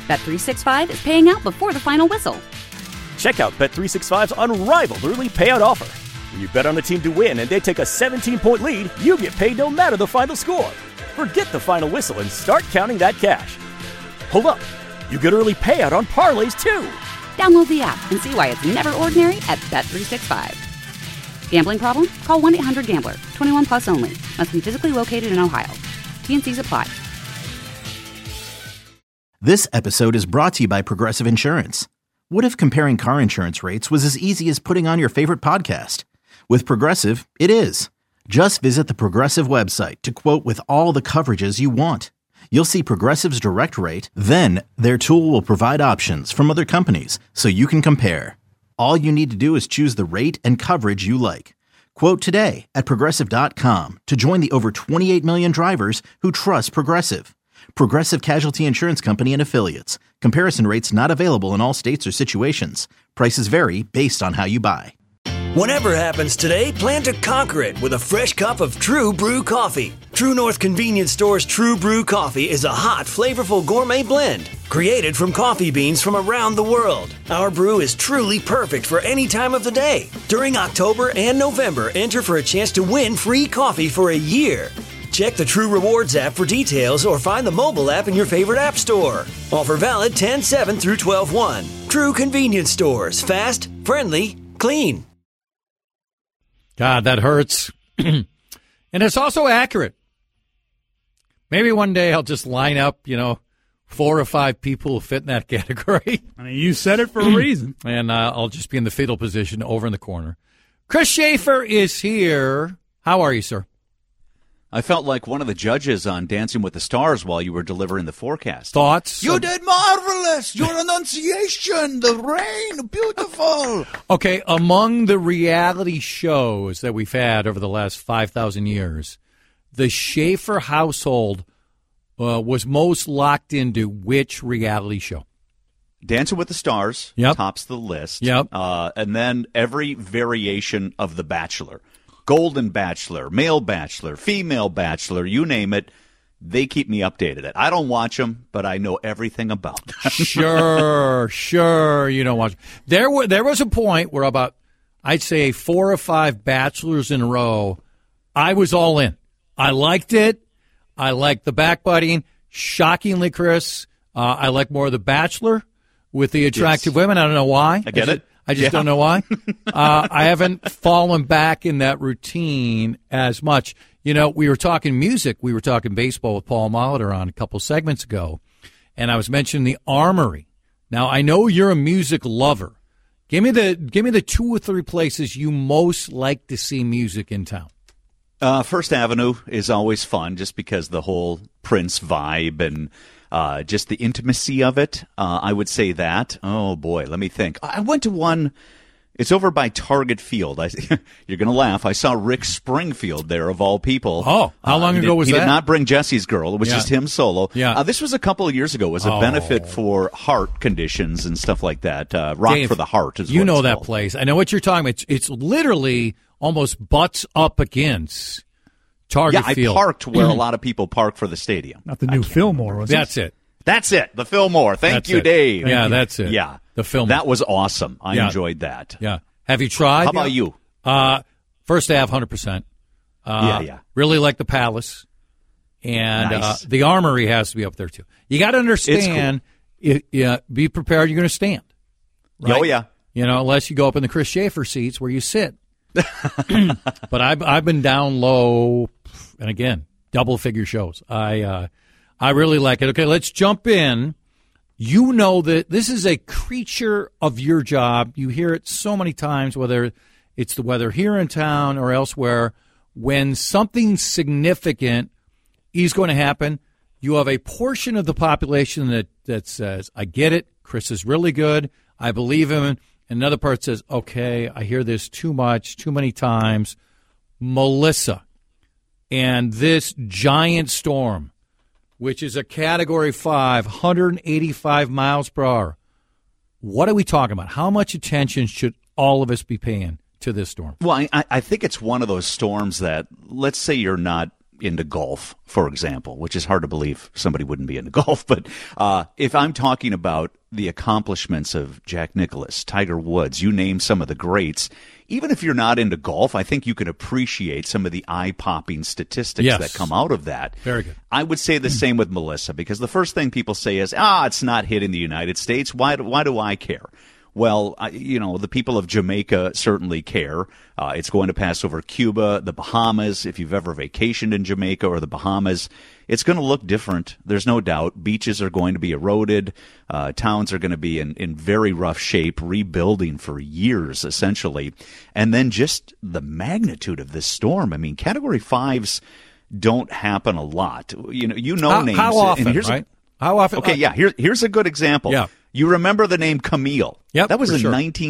Bet365 is paying out before the final whistle. Check out Bet365's unrivaled early payout offer. When you bet on a team to win and they take a 17-point lead, you get paid no matter the final score. Forget the final whistle and start counting that cash. Hold up. You get early payout on parlays, too. Download the app and see why it's never ordinary at Bet365. Gambling problem? Call 1-800-GAMBLER. 21 plus only. Must be physically located in Ohio. T&Cs apply. This episode is brought to you by Progressive Insurance. What if comparing car insurance rates was as easy as putting on your favorite podcast? With Progressive, it is. Just visit the Progressive website to quote with all the coverages you want. You'll see Progressive's direct rate, then their tool will provide options from other companies so you can compare. All you need to do is choose the rate and coverage you like. Quote today at Progressive.com to join the over 28 million drivers who trust Progressive. Progressive Casualty Insurance Company and Affiliates. Comparison rates not available in all states or situations. Prices vary based on how you buy. Whatever happens today, plan to conquer it with a fresh cup of True Brew coffee. True North Convenience Store's True Brew coffee is a hot, flavorful gourmet blend created from coffee beans from around the world. Our brew is truly perfect for any time of the day. During October and November, enter for a chance to win free coffee for a year. Check the True Rewards app for details or find the mobile app in your favorite app store. Offer valid 10/7 through 12/1. True Convenience Stores. Fast, friendly, clean. God, that hurts. And it's also accurate. Maybe one day I'll just line up, 4 or 5 people who fit in that category. I mean, you said it for a reason. And I'll just be in the fetal position over in the corner. Chris Schaefer is here. How are you, sir? I felt like one of the judges on Dancing with the Stars while you were delivering the forecast. Thoughts? You did marvelous. Your enunciation, the rain, beautiful. Okay, among the reality shows that we've had over the last 5,000 years, the Schaefer household was most locked into which reality show? Dancing with the Stars tops the list. Yep. And then every variation of The Bachelor. Golden Bachelor, Male Bachelor, Female Bachelor, you name it. They keep me updated. I don't watch them, but I know everything about them. Sure, you don't watch them. There was a point where about, I'd say 4 or 5 Bachelors in a row, I was all in. I liked it. I liked the backbiting. Shockingly, Chris, I like more of The Bachelor with the attractive women. I don't know why. I get it. I just don't know why. I haven't fallen back in that routine as much. We were talking music. We were talking baseball with Paul Molitor on a couple segments ago, and I was mentioning the Armory. Now, I know you're a music lover. Give me the 2 or 3 places you most like to see music in town. First Avenue is always fun just because the whole Prince vibe and just the intimacy of it. I would say that. Oh, boy, let me think. I went to one. It's over by Target Field. You're going to laugh. I saw Rick Springfield there, of all people. Oh, how long ago was that? He did not bring Jesse's Girl. It was just him solo. Yeah. This was a couple of years ago. It was a benefit for heart conditions and stuff like that. Rock Dave, for the Heart is what you know it's that called. place. I know what you're talking about. It's literally almost butts up against Target Field. I parked where a lot of people park for the stadium. Not the new Fillmore, was it? That's it. That's it. The Fillmore. Thank you, Dave. Yeah, that's it. Yeah. The Fillmore. That was awesome. I enjoyed that. Yeah. Have you tried? How about you? First Ave, 100%. Yeah. Really like the Palace. And Nice. the Armory has to be up there, too. You got to understand, be prepared, you're going to stand. Right? Oh, yeah. Unless you go up in the Chris Schaefer seats where you sit. But I've been down low, and again, double-figure shows. I really like it. Okay, let's jump in. You know that this is a creature of your job. You hear it so many times, whether it's the weather here in town or elsewhere. When something significant is going to happen, you have a portion of the population that says, I get it, Chris is really good, I believe him. Another part says, okay, I hear this too much, too many times. Melissa and this giant storm, which is a Category 5, 185 miles per hour. What are we talking about? How much attention should all of us be paying to this storm? Well, I think it's one of those storms that, let's say you're not into golf, for example, which is hard to believe somebody wouldn't be into golf. But if I'm talking about the accomplishments of Jack Nicklaus, Tiger Woods, you name some of the greats, even if you're not into golf, I think you can appreciate some of the eye-popping statistics that come out of that. Very good. I would say the same with Melissa, because the first thing people say is, it's not hit in the United States. Why do I care? Well, the people of Jamaica certainly care. It's going to pass over Cuba, the Bahamas. If you've ever vacationed in Jamaica or the Bahamas, it's going to look different. There's no doubt. Beaches are going to be eroded. Towns are going to be in very rough shape, rebuilding for years, essentially. And then just the magnitude of this storm. I mean, Category 5s don't happen a lot. You know names. How often, right? How often? Okay, here's a good example. Yeah. You remember the name Camille. Yep, that was in sure.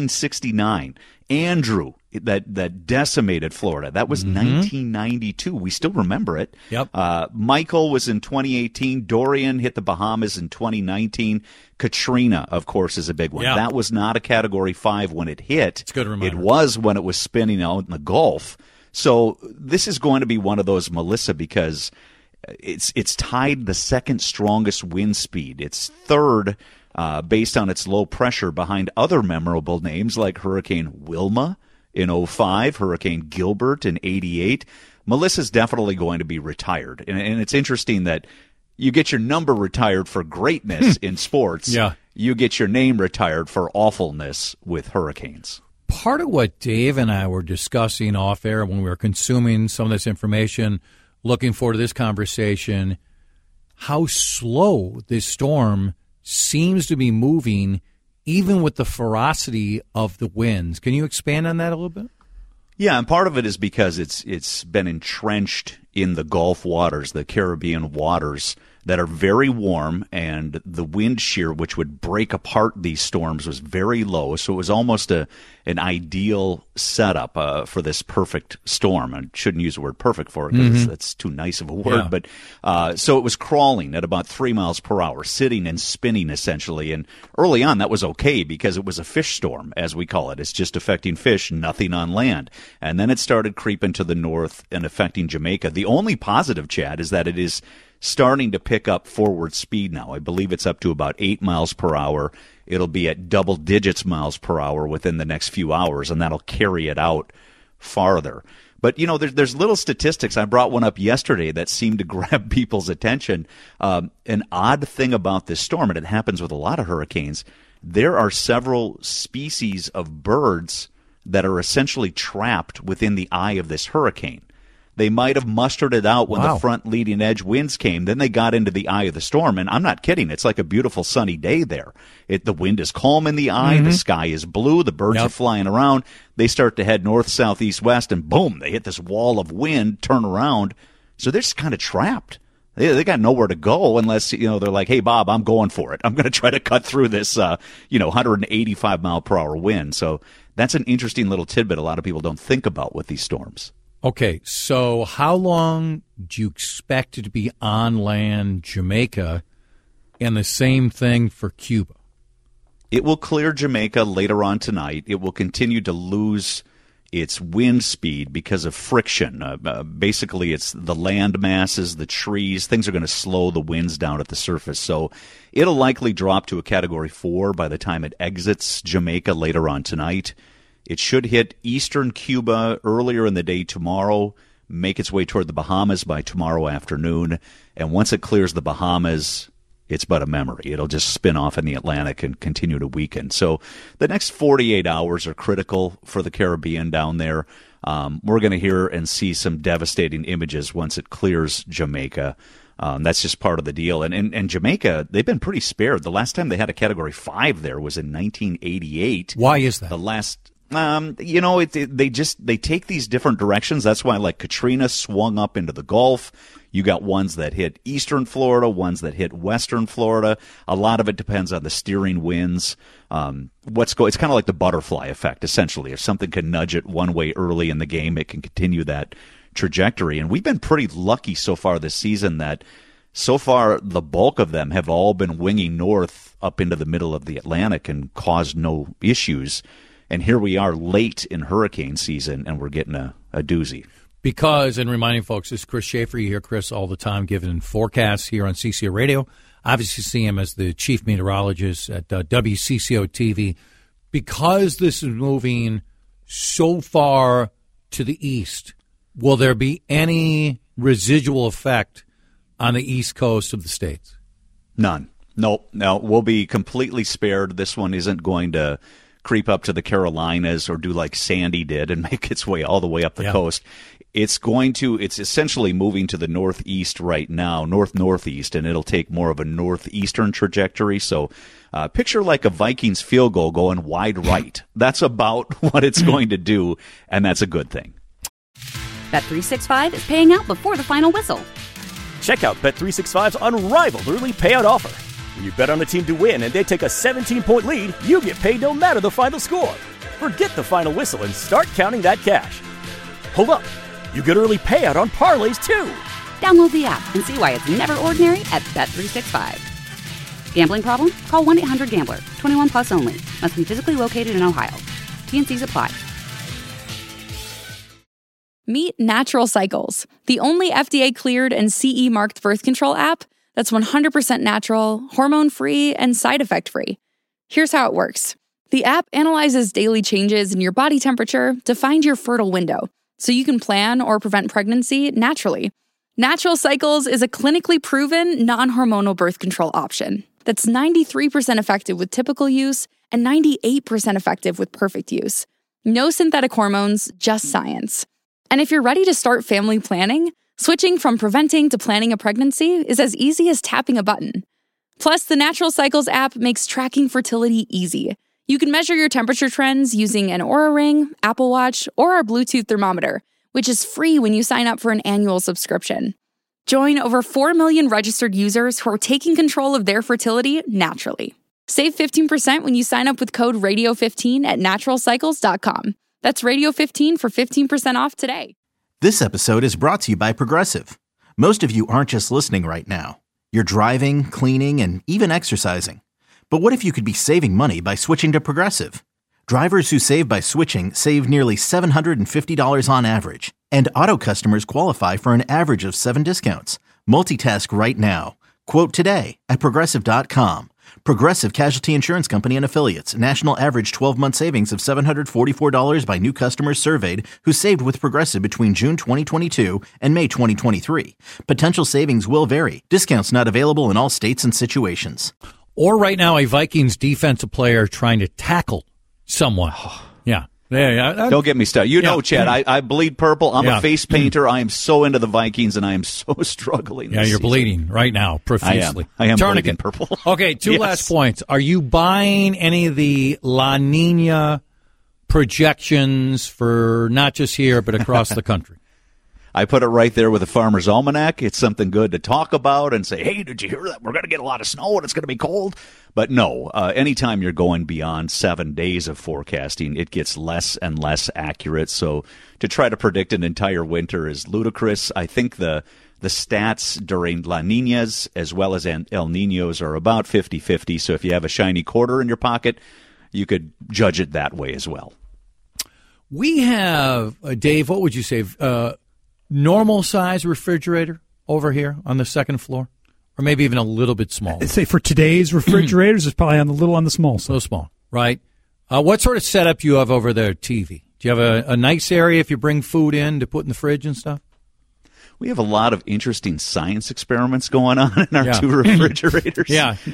1969. Andrew, that decimated Florida. That was 1992. We still remember it. Yep. Michael was in 2018. Dorian hit the Bahamas in 2019. Katrina, of course, is a big one. Yeah. That was not a Category 5 when it hit. It's a good reminder. It was when it was spinning out in the Gulf. So this is going to be one of those, Melissa, because it's tied the second strongest wind speed. It's third based on its low pressure behind other memorable names like Hurricane Wilma in 2005, Hurricane Gilbert in 1988. Melissa's definitely going to be retired. And it's interesting that you get your number retired for greatness in sports. Yeah. You get your name retired for awfulness with hurricanes. Part of what Dave and I were discussing off air when we were consuming some of this information, looking forward to this conversation, how slow this storm seems to be moving, even with the ferocity of the winds. Can you expand on that a little bit? Yeah, and part of it is because it's been entrenched in the Gulf waters, the Caribbean waters, that are very warm, and the wind shear, which would break apart these storms, was very low. So it was almost an ideal setup for this perfect storm. I shouldn't use the word perfect for it because that's too nice of a word. Yeah. But so it was crawling at about 3 miles per hour, sitting and spinning essentially. And early on, that was okay because it was a fish storm, as we call it. It's just affecting fish, nothing on land. And then it started creeping to the north and affecting Jamaica. The only positive, Chad, is that it is starting to pick up forward speed now. I believe it's up to about 8 miles per hour. It'll be at double digits miles per hour within the next few hours, and that'll carry it out farther. But, there's little statistics. I brought one up yesterday that seemed to grab people's attention. An odd thing about this storm, and it happens with a lot of hurricanes, there are several species of birds that are essentially trapped within the eye of this hurricane. They might have mustered it out when the front leading edge winds came. Then they got into the eye of the storm. And I'm not kidding. It's like a beautiful sunny day there. The wind is calm in the eye. The sky is blue. The birds are flying around. They start to head north, south, east, west, and boom, they hit this wall of wind, turn around. So they're just kind of trapped. They got nowhere to go unless, they're like, hey, Bob, I'm going for it. I'm going to try to cut through this, 185 mile per hour wind. So that's an interesting little tidbit a lot of people don't think about with these storms. Okay, so how long do you expect it to be on land Jamaica, and the same thing for Cuba? It will clear Jamaica later on tonight. It will continue to lose its wind speed because of friction. Basically, it's the land masses, the trees. Things are going to slow the winds down at the surface. So it'll likely drop to a Category 4 by the time it exits Jamaica later on tonight. It should hit eastern Cuba earlier in the day tomorrow, make its way toward the Bahamas by tomorrow afternoon, and once it clears the Bahamas, it's but a memory. It'll just spin off in the Atlantic and continue to weaken. So the next 48 hours are critical for the Caribbean down there. We're going to hear and see some devastating images once it clears Jamaica. That's just part of the deal. And Jamaica, they've been pretty spared. The last time they had a Category 5 there was in 1988. Why is that? The last... they take these different directions. That's why, like, Katrina swung up into the Gulf. You got ones that hit eastern Florida, ones that hit western Florida. A lot of it depends on the steering winds. It's kind of like the butterfly effect, essentially. If something can nudge it one way early in the game, it can continue that trajectory. And we've been pretty lucky so far this season that so far the bulk of them have all been winging north up into the middle of the Atlantic and caused no issues. And here we are late in hurricane season, and we're getting a doozy. Because, and reminding folks, this is Chris Schaefer. You hear Chris all the time giving forecasts here on CCO Radio. Obviously see him as the chief meteorologist at WCCO TV. Because this is moving so far to the east, will there be any residual effect on the east coast of the states? None. Nope. No, we'll be completely spared. This one isn't going to creep up to the Carolinas or do like Sandy did and make its way all the way up the coast. It's essentially moving to the northeast right now, northeast, and it'll take more of a northeastern trajectory. So picture like a Vikings field goal going wide right. That's about what it's going to do, and that's a good thing. Bet365 is paying out before the final whistle. Check out Bet365's unrivaled early payout offer. When you bet on a team to win and they take a 17-point lead, you get paid no matter the final score. Forget the final whistle and start counting that cash. Hold up. You get early payout on parlays, too. Download the app and see why it's never ordinary at Bet365. Gambling problem? Call 1-800-GAMBLER. 21 plus only. Must be physically located in Ohio. T&Cs apply. Meet Natural Cycles, the only FDA-cleared and CE-marked birth control app that's 100% natural, hormone-free, and side effect-free. Here's how it works. The app analyzes daily changes in your body temperature to find your fertile window, so you can plan or prevent pregnancy naturally. Natural Cycles is a clinically proven, non-hormonal birth control option that's 93% effective with typical use and 98% effective with perfect use. No synthetic hormones, just science. And if you're ready to start family planning, switching from preventing to planning a pregnancy is as easy as tapping a button. Plus, the Natural Cycles app makes tracking fertility easy. You can measure your temperature trends using an Oura Ring, Apple Watch, or our Bluetooth thermometer, which is free when you sign up for an annual subscription. Join over 4 million registered users who are taking control of their fertility naturally. Save 15% when you sign up with code RADIO15 at naturalcycles.com. That's Radio15 for 15% off today. This episode is brought to you by Progressive. Most of you aren't just listening right now. You're driving, cleaning, and even exercising. But what if you could be saving money by switching to Progressive? Drivers who save by switching save nearly $750 on average. And auto customers qualify for an average of 7 discounts. Multitask right now. Quote today at Progressive.com. Progressive Casualty Insurance Company and Affiliates. National average 12-month savings of $744 by new customers surveyed who saved with Progressive between June 2022 and May 2023. Potential savings will vary. Discounts not available in all states and situations. Or right now, a Vikings defensive player trying to tackle someone. Yeah. Don't get me started. You know, Chad, I bleed purple. I'm a face painter. I am so into the Vikings, and I am so struggling. Yeah, you're season. Bleeding right now profusely. I am bleeding purple. Okay, two last points. Are you buying any of the La Nina projections for not just here, but across the country? I put it right there with the Farmer's Almanac. It's something good to talk about and say, hey, did you hear that? We're going to get a lot of snow and it's going to be cold. But no, anytime you're going beyond 7 days of forecasting, it gets less and less accurate. So to try to predict an entire winter is ludicrous. I think the stats during La Niñas as well as El Niños are about 50-50. So if you have a shiny quarter in your pocket, you could judge it that way as well. We have, Dave, what would you say, normal size refrigerator over here on the second floor, or maybe even a little bit smaller? I'd say for today's refrigerators, it's probably on the small side. So small, right? What sort of setup do you have over there, TV? Do you have a nice area if you bring food in to put in the fridge and stuff? We have a lot of interesting science experiments going on in our two refrigerators.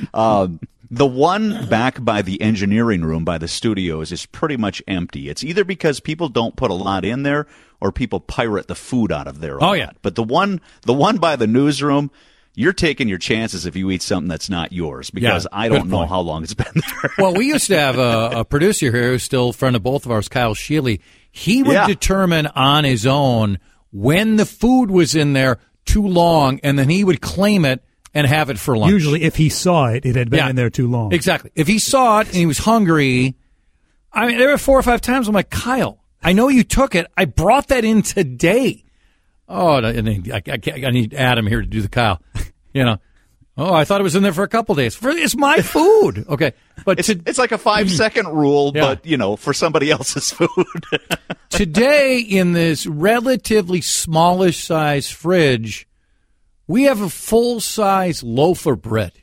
The one back by the engineering room by the studios is pretty much empty. It's either because people don't put a lot in there or people pirate the food out of there. But the one by the newsroom, you're taking your chances if you eat something that's not yours because I don't know how long it's been there. Well, we used to have a producer here who's still a friend of both of ours, Kyle Sheely. He would determine on his own when the food was in there too long, and then he would claim it and have it for lunch. Usually, if he saw it, it had been in there too long. Exactly. If he saw it and he was hungry, I mean, there were 4 or 5 times I'm like, Kyle, I know you took it. I brought that in today. Oh, and I need Adam here to do the Kyle. You know, Oh, I thought it was in there for a couple days. It's my food. Okay. But it's like a 5-second rule, Yeah. but, for somebody else's food. Today, in this relatively smallish size fridge, we have a full-size loaf of bread.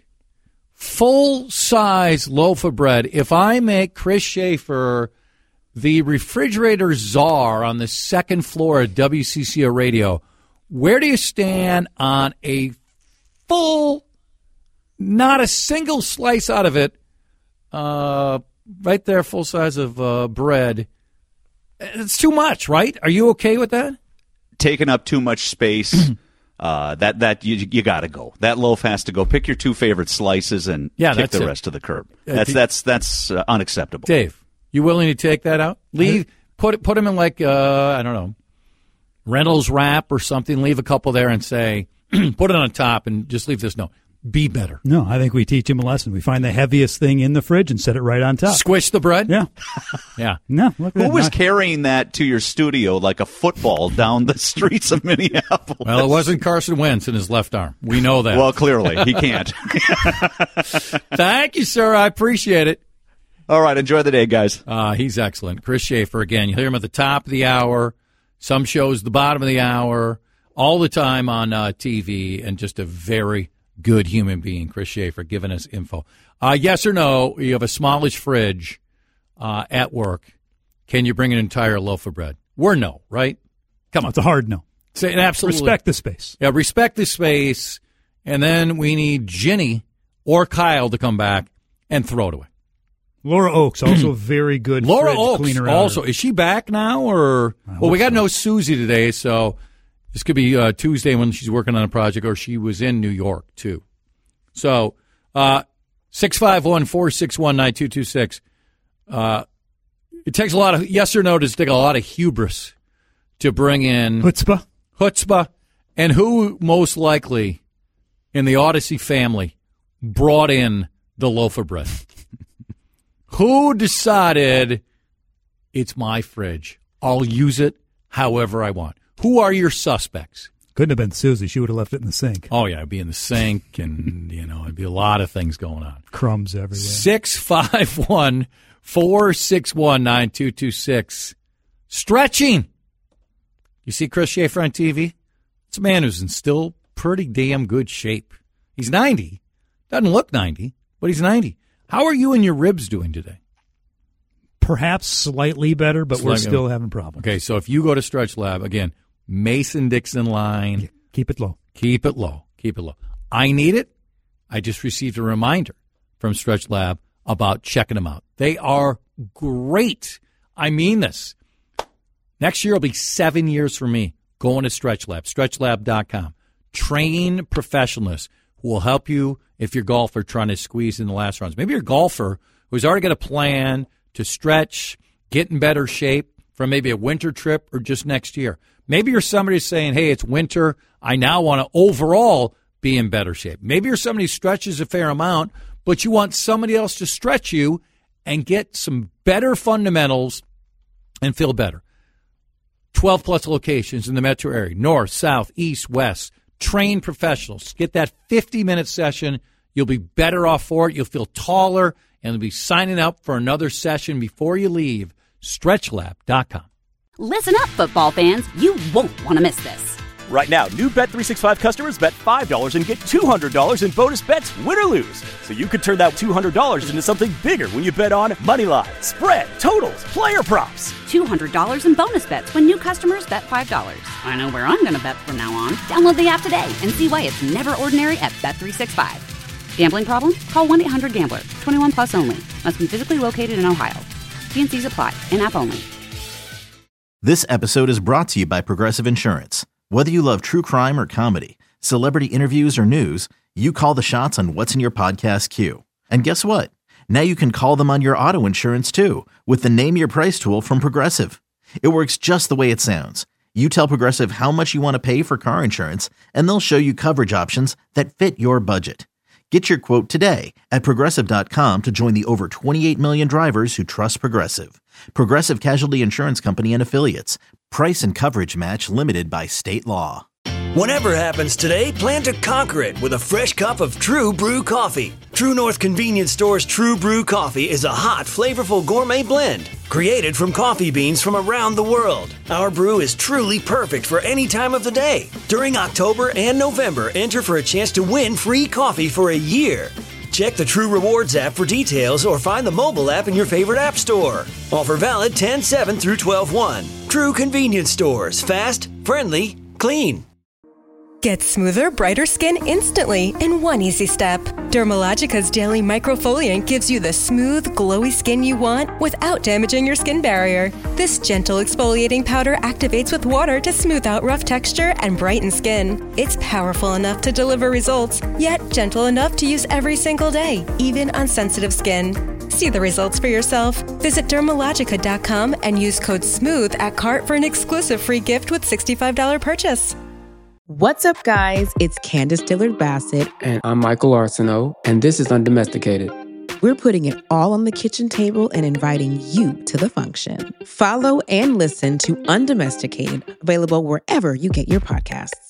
Full-size loaf of bread. If I make Chris Schaefer the refrigerator czar on the second floor of WCCO Radio, where do you stand on a full, not a single slice out of it, right there, full size of bread? It's too much, right? Are you okay with that? Taking up too much space. That you got to go. That loaf has to go. Pick your 2 favorite slices and kick the rest to the curb. That's unacceptable. Dave, you willing to take that out? Put them in like I don't know, Reynolds wrap or something. Leave a couple there and say, put it on top and just leave this note. Be better. No, I think we teach him a lesson. We find the heaviest thing in the fridge and set it right on top. Squish the bread? Yeah. Yeah. No, look at Who was carrying that to your studio like a football down the streets of Minneapolis? Well, it wasn't Carson Wentz in his left arm. We know that. Well, clearly, he can't. Thank you, sir. I appreciate it. All right, enjoy the day, guys. He's excellent. Chris Schaefer, again, you'll hear him at the top of the hour, some shows the bottom of the hour, all the time on TV, and just a very good human being, Chris Schaefer, giving us info. Yes or no, you have a smallish fridge at work. Can you bring an entire loaf of bread? We're no, right? Come on. It's a hard no. Say absolutely. Respect the space. Yeah, respect the space, and then we need Ginny or Kyle to come back and throw it away. Laura Oaks, also very good Laura fridge Oaks cleaner. also. Is she back now? Or well, we got no Susie today, so this could be Tuesday when she's working on a project, or she was in New York, too. So 651-461-9226. It takes a lot of yes or no to take a lot of hubris to bring in chutzpah, and who most likely in the Odyssey family brought in the loaf of bread? Who decided it's my fridge? I'll use it however I want. Who are your suspects? Couldn't have been Susie. She would have left it in the sink. Oh, yeah, it'd be in the sink, and, it'd be a lot of things going on. Crumbs everywhere. 651-461-9226. Stretching. You see Chris Schaefer on TV? It's a man who's in still pretty damn good shape. He's 90. Doesn't look 90, but he's 90. How are you and your ribs doing today? Perhaps slightly better, but we're still having problems. Okay, so if you go to Stretch Lab, again, Mason-Dixon line. Yeah, keep it low. Keep it low. Keep it low. I need it. I just received a reminder from Stretch Lab about checking them out. They are great. I mean this. Next year will be 7 years for me going to Stretch Lab, stretchlab.com. Trained professionals who will help you if you're a golfer trying to squeeze in the last rounds. Maybe you're a golfer who's already got a plan to stretch, get in better shape for maybe a winter trip or just next year. Maybe you're somebody who's saying, hey, it's winter. I now want to overall be in better shape. Maybe you're somebody who stretches a fair amount, but you want somebody else to stretch you and get some better fundamentals and feel better. 12-plus locations in the metro area, north, south, east, west. Trained professionals. Get that 50-minute session. You'll be better off for it. You'll feel taller, and you'll be signing up for another session before you leave. StretchLab.com. Listen up, football fans. You won't want to miss this. Right now, new Bet365 customers bet $5 and get $200 in bonus bets, win or lose. So you could turn that $200 into something bigger when you bet on money line, spread, totals, player props. $200 in bonus bets when new customers bet $5. I know where I'm going to bet from now on. Download the app today and see why it's never ordinary at Bet365. Gambling problem? Call 1-800-GAMBLER. 21 plus only. Must be physically located in Ohio. T&Cs apply. In-app only. This episode is brought to you by Progressive Insurance. Whether you love true crime or comedy, celebrity interviews or news, you call the shots on what's in your podcast queue. And guess what? Now you can call them on your auto insurance too with the Name Your Price tool from Progressive. It works just the way it sounds. You tell Progressive how much you want to pay for car insurance, and they'll show you coverage options that fit your budget. Get your quote today at Progressive.com to join the over 28 million drivers who trust Progressive. Progressive Casualty Insurance Company and Affiliates. Price and coverage match limited by state law. Whatever happens today, plan to conquer it with a fresh cup of True Brew coffee. True North Convenience Store's True Brew coffee is a hot, flavorful gourmet blend created from coffee beans from around the world. Our brew is truly perfect for any time of the day. During October and November, enter for a chance to win free coffee for a year. Check the True Rewards app for details or find the mobile app in your favorite app store. Offer valid 10/7 through 12/1. True Convenience Stores. Fast, friendly, clean. Get smoother, brighter skin instantly in one easy step. Dermalogica's Daily Microfoliant gives you the smooth, glowy skin you want without damaging your skin barrier. This gentle exfoliating powder activates with water to smooth out rough texture and brighten skin. It's powerful enough to deliver results, yet gentle enough to use every single day, even on sensitive skin. See the results for yourself. Visit Dermalogica.com and use code SMOOTH at cart for an exclusive free gift with $65 purchase. What's up, guys? It's Candace Dillard-Bassett. And I'm Michael Arsenault, and this is Undomesticated. We're putting it all on the kitchen table and inviting you to the function. Follow and listen to Undomesticated, available wherever you get your podcasts.